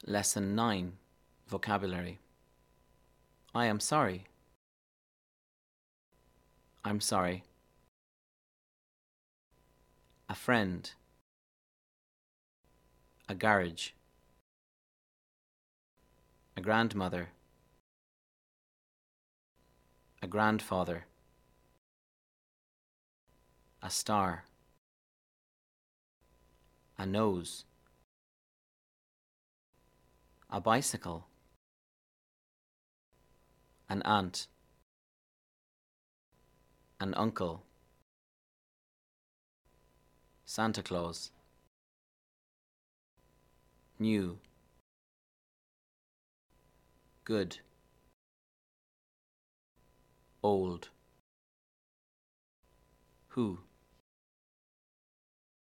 Lesson 9. Vocabulary. I am sorry. I'm sorry. A friend. A garage. A grandmother. A grandfather. A star. A nose. A bicycle. An aunt. An uncle. Santa Claus. New. Good. Old. Who.